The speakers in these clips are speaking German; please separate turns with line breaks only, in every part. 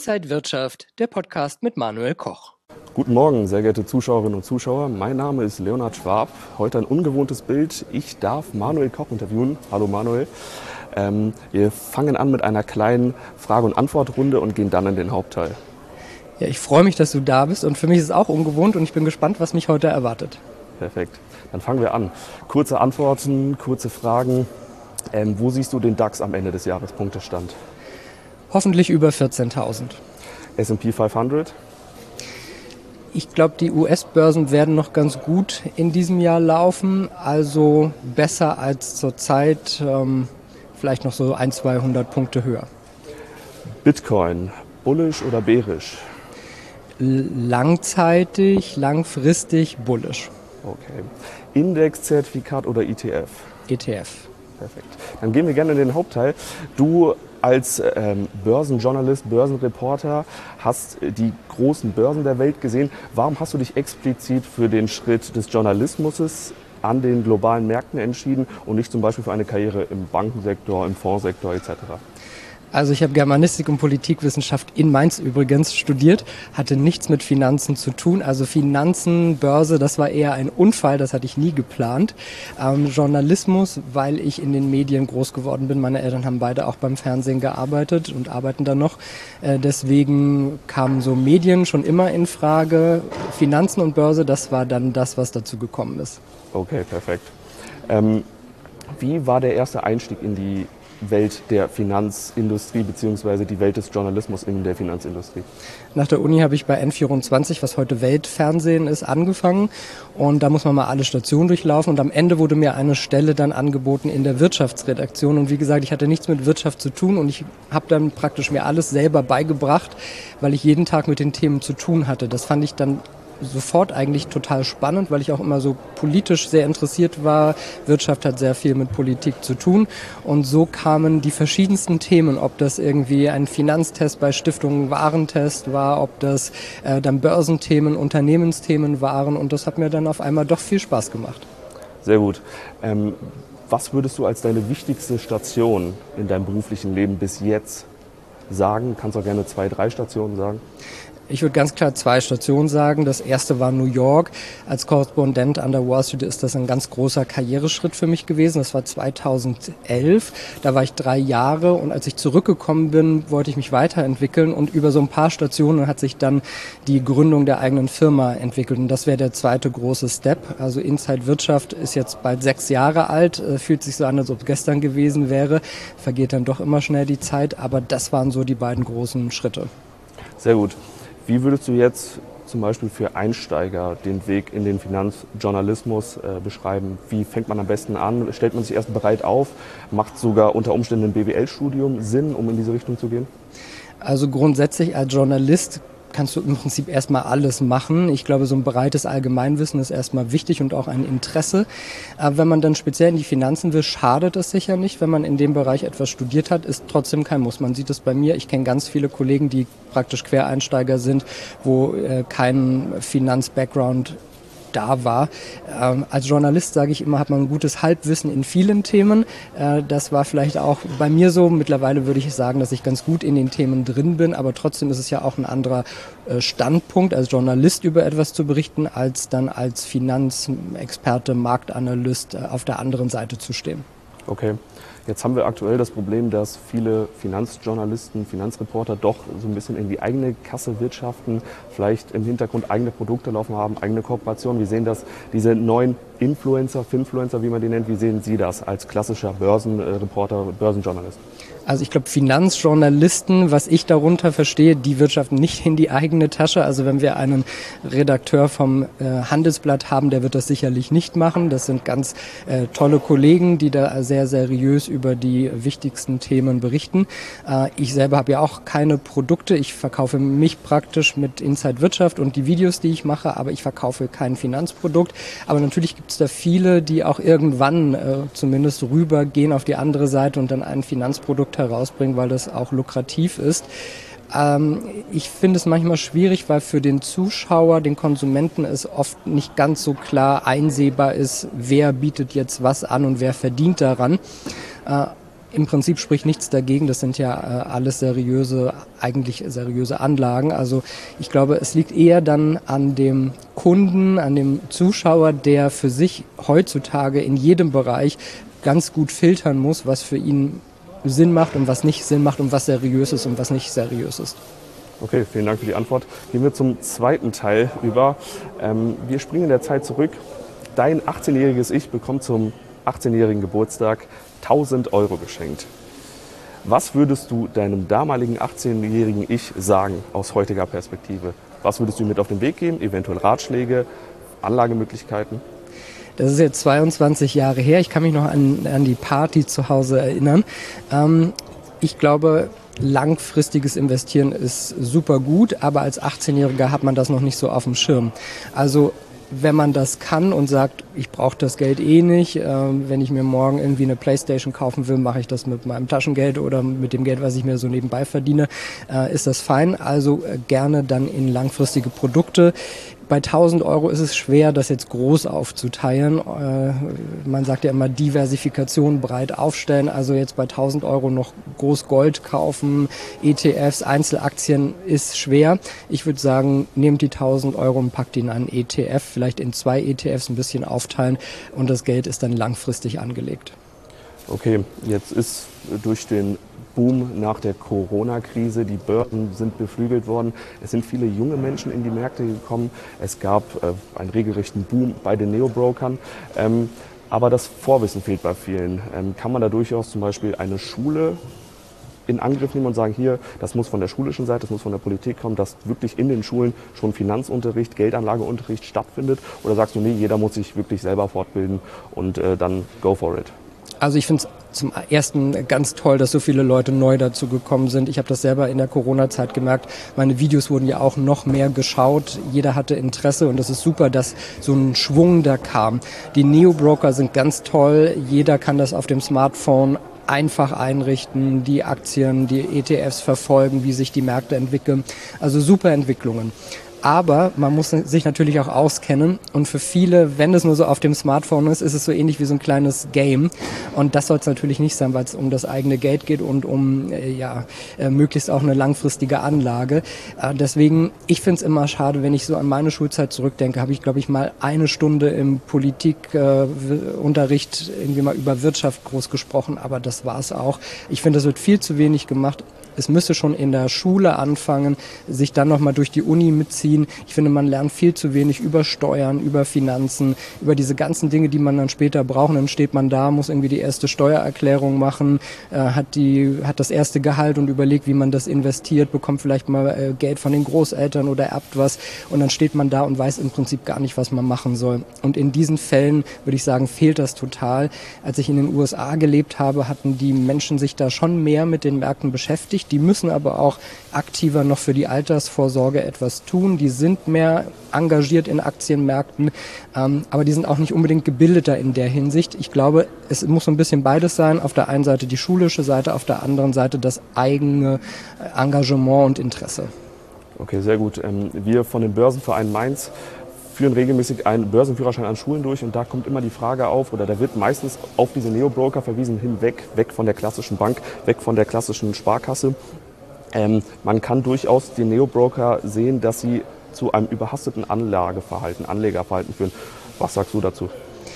Inside Wirtschaft, der Podcast mit Manuel Koch.
Guten Morgen, sehr geehrte Zuschauerinnen und Zuschauer. Mein Name ist Leonhard Schwab. Heute ein ungewohntes Bild. Ich darf Manuel Koch interviewen. Hallo Manuel. Wir fangen an mit einer kleinen Frage- und Antwortrunde und gehen dann in den Hauptteil.
Ja, ich freue mich, dass du da bist und für mich ist es auch ungewohnt und ich bin gespannt, was mich heute erwartet.
Perfekt. Dann fangen wir an. Kurze Antworten, kurze Fragen. Wo siehst du den DAX am Ende des Jahres? Punktestand.
Hoffentlich über 14.000.
S&P 500?
Ich glaube, die US-Börsen werden noch ganz gut in diesem Jahr laufen, also besser als zurzeit, vielleicht noch so 100-200 Punkte höher.
Bitcoin, bullish oder bearish?
Langfristig bullish.
Okay. Index, Zertifikat oder ETF?
ETF.
Perfekt. Dann gehen wir gerne in den Hauptteil. Du als Börsenjournalist, Börsenreporter hast die großen Börsen der Welt gesehen. Warum hast du dich explizit für den Schritt des Journalismus an den globalen Märkten entschieden und nicht zum Beispiel für eine Karriere im Bankensektor, im Fondssektor etc.?
Also ich habe Germanistik und Politikwissenschaft in Mainz übrigens studiert, hatte nichts mit Finanzen zu tun. Also Finanzen, Börse, das war eher ein Unfall, das hatte ich nie geplant. Journalismus, weil ich in den Medien groß geworden bin. Meine Eltern haben beide auch beim Fernsehen gearbeitet und arbeiten da noch. Deswegen kamen so Medien schon immer in Frage. Finanzen und Börse, das war dann das, was dazu gekommen ist.
Okay, perfekt. Wie war der erste Einstieg in die Welt der Finanzindustrie bzw. die Welt des Journalismus in der Finanzindustrie?
Nach der Uni habe ich bei N24, was heute Weltfernsehen ist, angefangen und da muss man mal alle Stationen durchlaufen und am Ende wurde mir eine Stelle dann angeboten in der Wirtschaftsredaktion und wie gesagt, ich hatte nichts mit Wirtschaft zu tun und ich habe dann praktisch mir alles selber beigebracht, weil ich jeden Tag mit den Themen zu tun hatte. Das fand ich dann sofort eigentlich total spannend, weil ich auch immer so politisch sehr interessiert war. Wirtschaft hat sehr viel mit Politik zu tun und so kamen die verschiedensten Themen, ob das irgendwie ein Finanztest bei Stiftungen Warentest war, ob das dann Börsenthemen, Unternehmensthemen waren und das hat mir dann auf einmal doch viel Spaß gemacht.
Sehr gut. Was würdest du als deine wichtigste Station in deinem beruflichen Leben bis jetzt sagen? Kannst auch gerne 2, 3 Stationen sagen.
Ich würde ganz klar 2 Stationen sagen. Das erste war New York. Als Korrespondent an der Wall Street ist das ein ganz großer Karriereschritt für mich gewesen. Das war 2011. Da war ich 3 Jahre und als ich zurückgekommen bin, wollte ich mich weiterentwickeln und über so ein paar Stationen hat sich dann die Gründung der eigenen Firma entwickelt und das wäre der zweite große Step. Also Inside Wirtschaft ist jetzt bald 6 Jahre alt, fühlt sich so an, als ob es gestern gewesen wäre. Vergeht dann doch immer schnell die Zeit, aber das waren so die beiden großen Schritte.
Sehr gut. Wie würdest du jetzt zum Beispiel für Einsteiger den Weg in den Finanzjournalismus beschreiben? Wie fängt man am besten an? Stellt man sich erst bereit auf? Macht sogar unter Umständen ein BWL-Studium Sinn, um in diese Richtung zu gehen?
Also grundsätzlich als Journalist kannst du im Prinzip erstmal alles machen. Ich glaube, so ein breites Allgemeinwissen ist erstmal wichtig und auch ein Interesse. Aber wenn man dann speziell in die Finanzen will, schadet es sicher nicht. Wenn man in dem Bereich etwas studiert hat, ist trotzdem kein Muss. Man sieht es bei mir. Ich kenne ganz viele Kollegen, die praktisch Quereinsteiger sind, wo kein Finanz-Background da war. Als Journalist, sage ich immer, hat man ein gutes Halbwissen in vielen Themen. Das war vielleicht auch bei mir so. Mittlerweile würde ich sagen, dass ich ganz gut in den Themen drin bin, aber trotzdem ist es ja auch ein anderer Standpunkt, als Journalist über etwas zu berichten, als dann als Finanzexperte, Marktanalyst auf der anderen Seite zu stehen.
Okay. Jetzt haben wir aktuell das Problem, dass viele Finanzjournalisten, Finanzreporter doch so ein bisschen in die eigene Kasse wirtschaften, vielleicht im Hintergrund eigene Produkte laufen haben, eigene Kooperationen. Wie sehen das diese neuen Influencer, Finfluencer, wie man die nennt, wie sehen Sie das als klassischer Börsenreporter, Börsenjournalist?
Also ich glaube, Finanzjournalisten, was ich darunter verstehe, die wirtschaften nicht in die eigene Tasche. Also wenn wir einen Redakteur vom Handelsblatt haben, der wird das sicherlich nicht machen. Das sind ganz tolle Kollegen, die da sehr seriös über die wichtigsten Themen berichten. Ich selber habe ja auch keine Produkte. Ich verkaufe mich praktisch mit Inside Wirtschaft und die Videos, die ich mache, aber ich verkaufe kein Finanzprodukt. Aber natürlich gibt es da viele, die auch irgendwann zumindest rübergehen auf die andere Seite und dann ein Finanzprodukt herausbringen, weil das auch lukrativ ist. Ich finde es manchmal schwierig, weil für den Zuschauer, den Konsumenten es oft nicht ganz so klar einsehbar ist, wer bietet jetzt was an und wer verdient daran. Im Prinzip spricht nichts dagegen, das sind ja alles eigentlich seriöse Anlagen. Also ich glaube, es liegt eher dann an dem Kunden, an dem Zuschauer, der für sich heutzutage in jedem Bereich ganz gut filtern muss, was für ihn Sinn macht und was nicht Sinn macht und was seriös ist und was nicht seriös ist.
Okay, vielen Dank für die Antwort. Gehen wir zum zweiten Teil über. Wir springen in der Zeit zurück. Dein 18-jähriges Ich bekommt zum 18-jährigen Geburtstag 1.000 € geschenkt. Was würdest du deinem damaligen 18-jährigen Ich sagen aus heutiger Perspektive? Was würdest du ihm mit auf den Weg geben? Eventuell Ratschläge, Anlagemöglichkeiten?
Das ist jetzt 22 Jahre her. Ich kann mich noch an die Party zu Hause erinnern. Ich glaube, langfristiges Investieren ist super gut, aber als 18-Jähriger hat man das noch nicht so auf dem Schirm. Also wenn man das kann und sagt, ich brauche das Geld eh nicht, wenn ich mir morgen irgendwie eine Playstation kaufen will, mache ich das mit meinem Taschengeld oder mit dem Geld, was ich mir so nebenbei verdiene, ist das fein. Also gerne dann in langfristige Produkte. Bei 1.000 € ist es schwer, das jetzt groß aufzuteilen. Man sagt ja immer Diversifikation breit aufstellen. Also jetzt bei 1.000 € noch groß Gold kaufen, ETFs, Einzelaktien ist schwer. Ich würde sagen, nehmt die 1.000 € und packt ihn an einen ETF, vielleicht in 2 ETFs ein bisschen aufteilen und das Geld ist dann langfristig angelegt.
Okay, jetzt ist durch den Boom nach der Corona-Krise, die Börsen sind beflügelt worden. Es sind viele junge Menschen in die Märkte gekommen. Es gab einen regelrechten Boom bei den Neobrokern. Aber das Vorwissen fehlt bei vielen. Kann man da durchaus zum Beispiel eine Schule in Angriff nehmen und sagen, hier, das muss von der schulischen Seite, das muss von der Politik kommen, dass wirklich in den Schulen schon Finanzunterricht, Geldanlageunterricht stattfindet? Oder sagst du, nee, jeder muss sich wirklich selber fortbilden und dann go for it?
Also ich finde es zum Ersten ganz toll, dass so viele Leute neu dazu gekommen sind. Ich habe das selber in der Corona-Zeit gemerkt. Meine Videos wurden ja auch noch mehr geschaut. Jeder hatte Interesse und es ist super, dass so ein Schwung da kam. Die Neo-Broker sind ganz toll. Jeder kann das auf dem Smartphone einfach einrichten, die Aktien, die ETFs verfolgen, wie sich die Märkte entwickeln. Also super Entwicklungen. Aber man muss sich natürlich auch auskennen und für viele, wenn es nur so auf dem Smartphone ist, ist es so ähnlich wie so ein kleines Game und das soll es natürlich nicht sein, weil es um das eigene Geld geht und um möglichst auch eine langfristige Anlage. Deswegen, ich finde es immer schade, wenn ich so an meine Schulzeit zurückdenke, habe ich, glaube ich, mal 1 Stunde im Politikunterricht irgendwie mal über Wirtschaft groß gesprochen, aber das war es auch. Ich finde, das wird viel zu wenig gemacht. Es müsste schon in der Schule anfangen, sich dann nochmal durch die Uni mitziehen. Ich finde, man lernt viel zu wenig über Steuern, über Finanzen, über diese ganzen Dinge, die man dann später braucht. Und dann steht man da, muss irgendwie die erste Steuererklärung machen, hat das erste Gehalt und überlegt, wie man das investiert, bekommt vielleicht mal Geld von den Großeltern oder erbt was. Und dann steht man da und weiß im Prinzip gar nicht, was man machen soll. Und in diesen Fällen, würde ich sagen, fehlt das total. Als ich in den USA gelebt habe, hatten die Menschen sich da schon mehr mit den Märkten beschäftigt. Die müssen aber auch aktiver noch für die Altersvorsorge etwas tun. Die sind mehr engagiert in Aktienmärkten, aber die sind auch nicht unbedingt gebildeter in der Hinsicht. Ich glaube, es muss so ein bisschen beides sein. Auf der einen Seite die schulische Seite, auf der anderen Seite das eigene Engagement und Interesse.
Okay, sehr gut. Wir von dem Börsenverein Mainz führen regelmäßig einen Börsenführerschein an Schulen durch und da kommt immer die Frage auf, oder da wird meistens auf diese Neobroker verwiesen, weg von der klassischen Bank, weg von der klassischen Sparkasse. Man kann durchaus die Neobroker sehen, dass sie zu einem überhasteten Anlegerverhalten führen. Was sagst du dazu?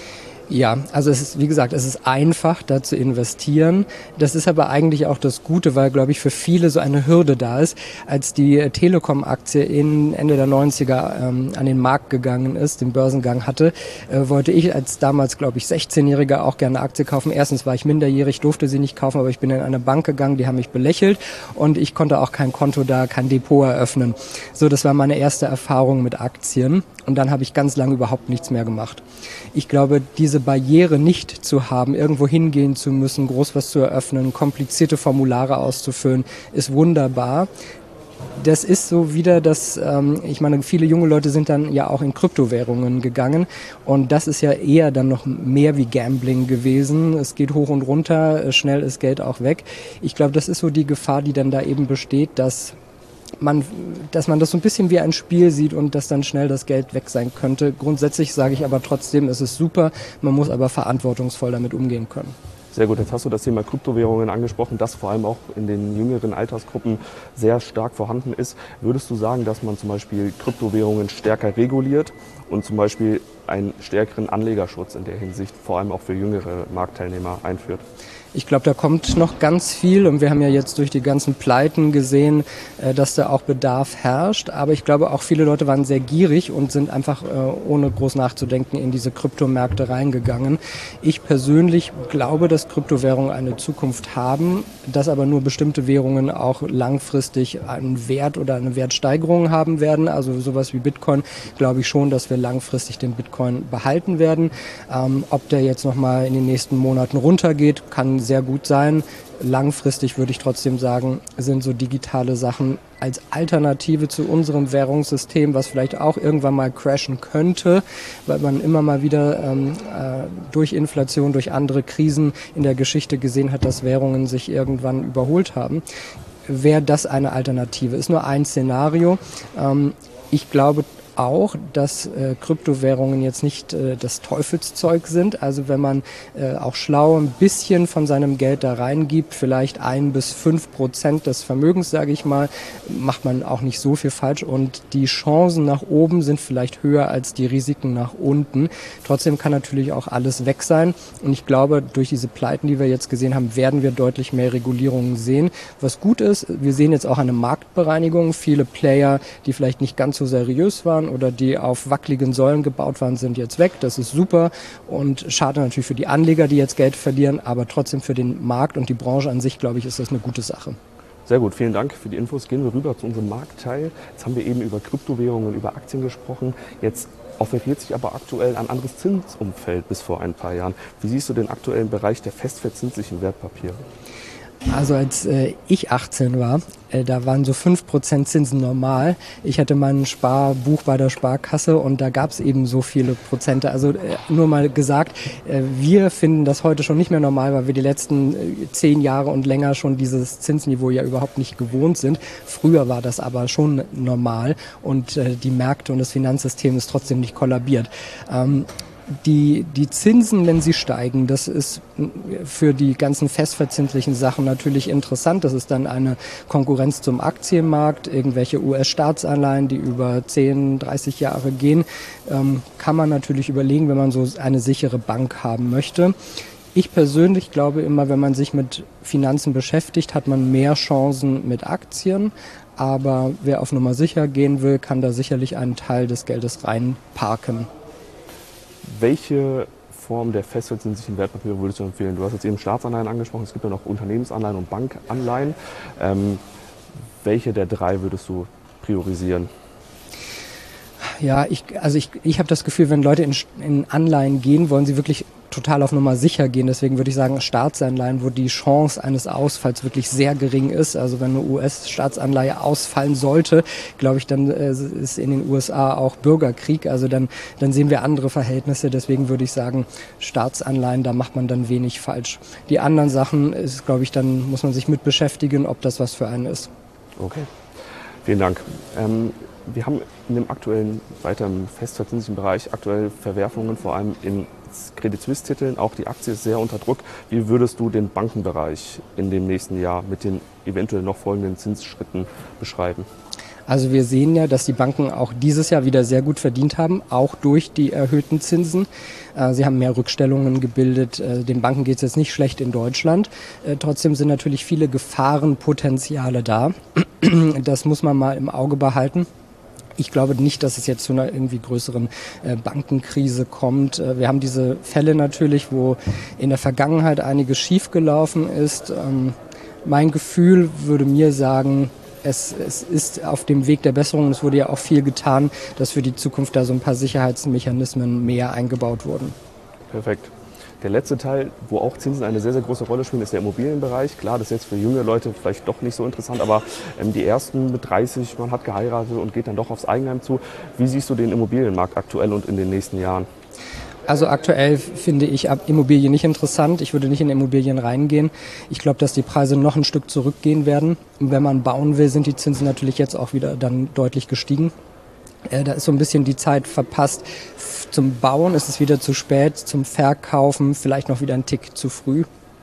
Ja, also es ist, wie gesagt, es ist einfach, da zu investieren. Das ist aber eigentlich auch das Gute, weil, glaube ich, für viele so eine Hürde da ist. Als die Telekom-Aktie Ende der 90er an den Markt gegangen ist, den Börsengang hatte, wollte ich als damals, glaube ich, 16-Jähriger auch gerne Aktie kaufen. Erstens war ich minderjährig, durfte sie nicht kaufen, aber ich bin in eine Bank gegangen, die haben mich belächelt und ich konnte auch kein Konto da, kein Depot eröffnen. So, das war meine erste Erfahrung mit Aktien und dann habe ich ganz lange überhaupt nichts mehr gemacht. Ich glaube, diese Barriere nicht zu haben, irgendwo hingehen zu müssen, groß was zu eröffnen, komplizierte Formulare auszufüllen, ist wunderbar. Das ist so wieder ich meine, viele junge Leute sind dann ja auch in Kryptowährungen gegangen und das ist ja eher dann noch mehr wie Gambling gewesen. Es geht hoch und runter, schnell ist Geld auch weg. Ich glaube, das ist so die Gefahr, die dann da eben besteht, dass man das so ein bisschen wie ein Spiel sieht und dass dann schnell das Geld weg sein könnte. Grundsätzlich sage ich aber trotzdem, es ist super, man muss aber verantwortungsvoll damit umgehen können.
Sehr gut, jetzt hast du das Thema Kryptowährungen angesprochen, das vor allem auch in den jüngeren Altersgruppen sehr stark vorhanden ist. Würdest du sagen, dass man zum Beispiel Kryptowährungen stärker reguliert und zum Beispiel einen stärkeren Anlegerschutz in der Hinsicht, vor allem auch für jüngere Marktteilnehmer, einführt?
Ich glaube, da kommt noch ganz viel und wir haben ja jetzt durch die ganzen Pleiten gesehen, dass da auch Bedarf herrscht. Aber ich glaube, auch viele Leute waren sehr gierig und sind einfach ohne groß nachzudenken in diese Kryptomärkte reingegangen. Ich persönlich glaube, dass Kryptowährungen eine Zukunft haben, dass aber nur bestimmte Währungen auch langfristig einen Wert oder eine Wertsteigerung haben werden. Also sowas wie Bitcoin, glaube ich schon, dass wir langfristig den Bitcoin behalten werden. Ob der jetzt nochmal in den nächsten Monaten runtergeht, kann sehr gut sein. Langfristig würde ich trotzdem sagen, sind so digitale Sachen als Alternative zu unserem Währungssystem, was vielleicht auch irgendwann mal crashen könnte, weil man immer mal wieder durch Inflation, durch andere Krisen in der Geschichte gesehen hat, dass Währungen sich irgendwann überholt haben. Wäre das eine Alternative? Ist nur ein Szenario. Ich glaube auch, dass Kryptowährungen jetzt nicht das Teufelszeug sind. Also wenn man auch schlau ein bisschen von seinem Geld da reingibt, vielleicht 1-5% des Vermögens, sage ich mal, macht man auch nicht so viel falsch und die Chancen nach oben sind vielleicht höher als die Risiken nach unten. Trotzdem kann natürlich auch alles weg sein und ich glaube, durch diese Pleiten, die wir jetzt gesehen haben, werden wir deutlich mehr Regulierungen sehen. Was gut ist, wir sehen jetzt auch eine Marktbereinigung. Viele Player, die vielleicht nicht ganz so seriös waren oder die auf wackeligen Säulen gebaut waren, sind jetzt weg. Das ist super und schade natürlich für die Anleger, die jetzt Geld verlieren, aber trotzdem für den Markt und die Branche an sich, glaube ich, ist das eine gute Sache.
Sehr gut, vielen Dank für die Infos. Gehen wir rüber zu unserem Marktteil. Jetzt haben wir eben über Kryptowährungen und über Aktien gesprochen. Jetzt offeriert sich aber aktuell ein anderes Zinsumfeld bis vor ein paar Jahren. Wie siehst du den aktuellen Bereich der festverzinslichen Wertpapiere?
Also als ich 18 war, da waren so 5% Zinsen normal. Ich hatte mein Sparbuch bei der Sparkasse und da gab es eben so viele Prozente. Also nur mal gesagt, wir finden das heute schon nicht mehr normal, weil wir die letzten 10 Jahre und länger schon dieses Zinsniveau ja überhaupt nicht gewohnt sind. Früher war das aber schon normal und die Märkte und das Finanzsystem ist trotzdem nicht kollabiert. Die Zinsen, wenn sie steigen, das ist für die ganzen festverzinslichen Sachen natürlich interessant. Das ist dann eine Konkurrenz zum Aktienmarkt, irgendwelche US-Staatsanleihen, die über 10, 30 Jahre gehen. Kann man natürlich überlegen, wenn man so eine sichere Bank haben möchte. Ich persönlich glaube immer, wenn man sich mit Finanzen beschäftigt, hat man mehr Chancen mit Aktien. Aber wer auf Nummer sicher gehen will, kann da sicherlich einen Teil des Geldes reinparken.
Welche Form der festverzinslichen Wertpapiere würdest du empfehlen? Du hast jetzt eben Staatsanleihen angesprochen, es gibt ja noch Unternehmensanleihen und Bankanleihen. Welche der drei würdest du priorisieren?
Ja, ich habe das Gefühl, wenn Leute in Anleihen gehen, wollen sie wirklich total auf Nummer sicher gehen. Deswegen würde ich sagen, Staatsanleihen, wo die Chance eines Ausfalls wirklich sehr gering ist. Also wenn eine US-Staatsanleihe ausfallen sollte, glaube ich, dann ist in den USA auch Bürgerkrieg. Also dann sehen wir andere Verhältnisse. Deswegen würde ich sagen, Staatsanleihen, da macht man dann wenig falsch. Die anderen Sachen ist, glaube ich, dann muss man sich mit beschäftigen, ob das was für einen ist.
Okay, vielen Dank. Wir haben in dem aktuellen, weiter im festverzinslichen Bereich, aktuell Verwerfungen, vor allem in Credit Suisse-Titeln. Auch die Aktie ist sehr unter Druck. Wie würdest du den Bankenbereich in dem nächsten Jahr mit den eventuell noch folgenden Zinsschritten beschreiben?
Also wir sehen ja, dass die Banken auch dieses Jahr wieder sehr gut verdient haben, auch durch die erhöhten Zinsen. Sie haben mehr Rückstellungen gebildet. Den Banken geht es jetzt nicht schlecht in Deutschland. Trotzdem sind natürlich viele Gefahrenpotenziale da. Das muss man mal im Auge behalten. Ich glaube nicht, dass es jetzt zu einer irgendwie größeren Bankenkrise kommt. Wir haben diese Fälle natürlich, wo in der Vergangenheit einiges schiefgelaufen ist. Mein Gefühl würde mir sagen, es ist auf dem Weg der Besserung. Es wurde ja auch viel getan, dass für die Zukunft da so ein paar Sicherheitsmechanismen mehr eingebaut wurden.
Perfekt. Der letzte Teil, wo auch Zinsen eine sehr, sehr große Rolle spielen, ist der Immobilienbereich. Klar, das ist jetzt für junge Leute vielleicht doch nicht so interessant, aber die ersten mit 30, man hat geheiratet und geht dann doch aufs Eigenheim zu. Wie siehst du den Immobilienmarkt aktuell und in den nächsten Jahren?
Also aktuell finde ich Immobilien nicht interessant. Ich würde nicht in Immobilien reingehen. Ich glaube, dass die Preise noch ein Stück zurückgehen werden. Und wenn man bauen will, sind die Zinsen natürlich jetzt auch wieder dann deutlich gestiegen. Da ist so ein bisschen die Zeit verpasst. Zum Bauen ist es wieder zu spät, zum Verkaufen vielleicht noch wieder ein Tick zu früh.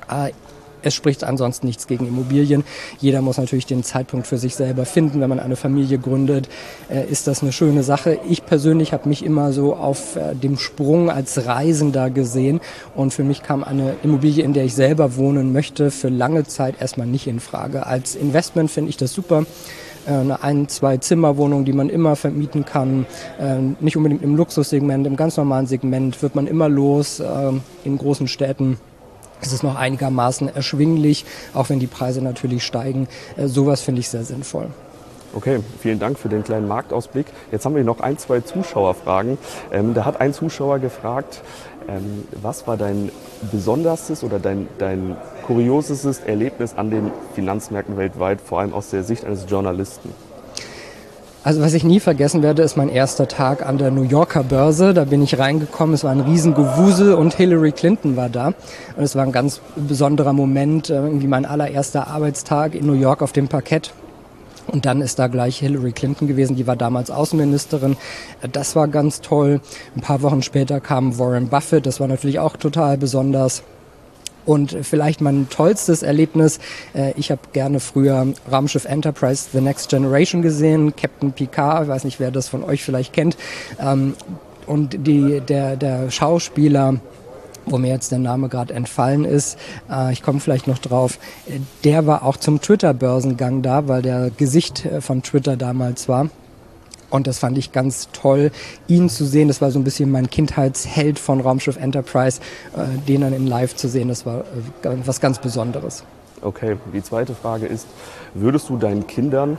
Es spricht ansonsten nichts gegen Immobilien. Jeder muss natürlich den Zeitpunkt für sich selber finden. Wenn man eine Familie gründet, ist das eine schöne Sache. Ich persönlich habe mich immer so auf dem Sprung als Reisender gesehen. Und für mich kam eine Immobilie, in der ich selber wohnen möchte, für lange Zeit erstmal nicht in Frage. Als Investment finde ich das super. Eine 1-, 2-Zimmer-Wohnung, die man immer vermieten kann. Nicht unbedingt im Luxussegment, im ganz normalen Segment wird man immer los. In großen Städten ist es noch einigermaßen erschwinglich, auch wenn die Preise natürlich steigen. Sowas finde ich sehr sinnvoll.
Okay, vielen Dank für den kleinen Marktausblick. Jetzt haben wir noch 1, 2 Zuschauerfragen. Da hat ein Zuschauer gefragt, was war dein besonderstes oder dein kuriosestes Erlebnis an den Finanzmärkten weltweit, vor allem aus der Sicht eines Journalisten?
Also was ich nie vergessen werde, ist mein erster Tag an der New Yorker Börse. Da bin ich reingekommen, es war ein Riesengewusel und Hillary Clinton war da. Und es war ein ganz besonderer Moment, irgendwie mein allererster Arbeitstag in New York auf dem Parkett. Und dann ist da gleich Hillary Clinton gewesen, die war damals Außenministerin. Das war ganz toll. Ein paar Wochen später kam Warren Buffett, das war natürlich auch total besonders. Und vielleicht mein tollstes Erlebnis, ich habe gerne früher Raumschiff Enterprise The Next Generation gesehen, Captain Picard, ich weiß nicht, wer das von euch vielleicht kennt. Und der Schauspieler, wo mir jetzt der Name gerade entfallen ist, ich komme vielleicht noch drauf, der war auch zum Twitter-Börsengang da, weil der Gesicht von Twitter damals war. Und das fand ich ganz toll, ihn zu sehen. Das war so ein bisschen mein Kindheitsheld von Raumschiff Enterprise, den dann in Live zu sehen. Das war was ganz Besonderes.
Okay, die zweite Frage ist, würdest du deinen Kindern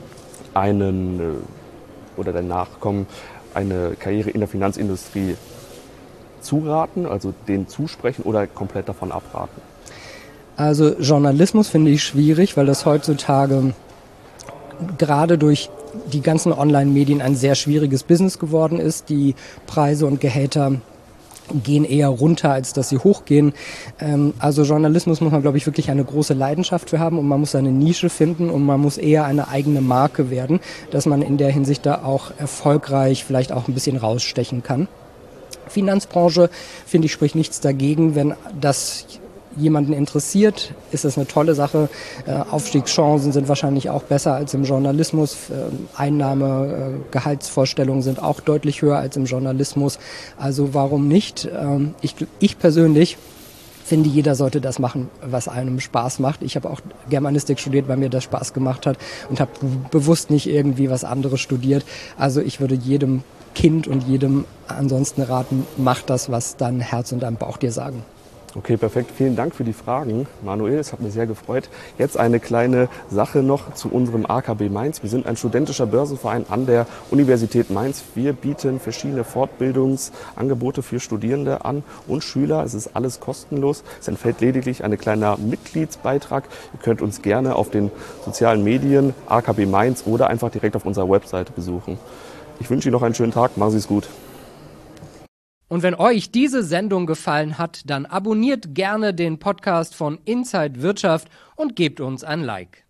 oder deinen Nachkommen eine Karriere in der Finanzindustrie zuraten, also denen zusprechen oder komplett davon abraten?
Also Journalismus finde ich schwierig, weil das heutzutage gerade durch die ganzen Online-Medien ein sehr schwieriges Business geworden ist. Die Preise und Gehälter gehen eher runter, als dass sie hochgehen. Also Journalismus muss man, glaube ich, wirklich eine große Leidenschaft für haben und man muss seine Nische finden und man muss eher eine eigene Marke werden, dass man in der Hinsicht da auch erfolgreich vielleicht auch ein bisschen rausstechen kann. Finanzbranche, finde ich, spricht nichts dagegen, wenn das jemanden interessiert, ist das eine tolle Sache. Aufstiegschancen sind wahrscheinlich auch besser als im Journalismus. Gehaltsvorstellungen sind auch deutlich höher als im Journalismus. Also warum nicht? Ich persönlich finde, jeder sollte das machen, was einem Spaß macht. Ich habe auch Germanistik studiert, weil mir das Spaß gemacht hat und habe bewusst nicht irgendwie was anderes studiert. Also ich würde jedem Kind und jedem ansonsten raten, mach das, was dein Herz und dein Bauch dir sagen.
Okay, perfekt. Vielen Dank für die Fragen, Manuel. Es hat mich sehr gefreut. Jetzt eine kleine Sache noch zu unserem AKB Mainz. Wir sind ein studentischer Börsenverein an der Universität Mainz. Wir bieten verschiedene Fortbildungsangebote für Studierende an und Schüler. Es ist alles kostenlos. Es entfällt lediglich ein kleiner Mitgliedsbeitrag. Ihr könnt uns gerne auf den sozialen Medien AKB Mainz oder einfach direkt auf unserer Webseite besuchen. Ich wünsche Ihnen noch einen schönen Tag. Machen Sie es gut.
Und wenn euch diese Sendung gefallen hat, dann abonniert gerne den Podcast von Inside Wirtschaft und gebt uns ein Like.